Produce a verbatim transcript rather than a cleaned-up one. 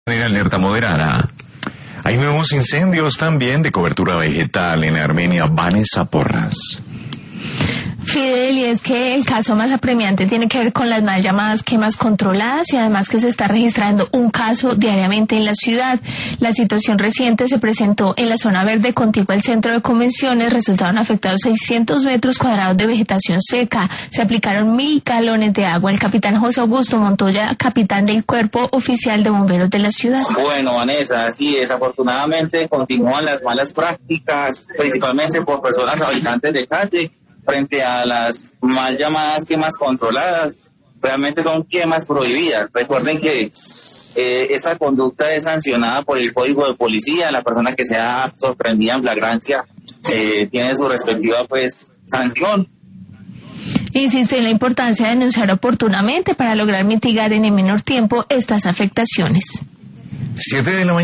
En alerta moderada. Hay nuevos incendios también de cobertura vegetal en Armenia. Vanessa Porras. Fidel, y es que el caso más apremiante tiene que ver con las mal llamadas quemas controladas y además que se está registrando un caso diariamente en la ciudad. La situación reciente se presentó en la zona verde contigua al centro de convenciones. Resultaron afectados seiscientos metros cuadrados de vegetación seca. Se aplicaron mil galones de agua. El capitán José Augusto Montoya, capitán del Cuerpo Oficial de Bomberos de la ciudad. Bueno, Vanessa, así desafortunadamente continúan las malas prácticas, principalmente por personas habitantes de calle, frente a las mal llamadas quemas controladas. Realmente son quemas prohibidas. Recuerden que eh, esa conducta es sancionada por el Código de Policía. La persona que sea sorprendida en flagrancia eh, tiene su respectiva pues sanción. Insisto en la importancia de denunciar oportunamente para lograr mitigar en el menor tiempo estas afectaciones. Siete de la mañana.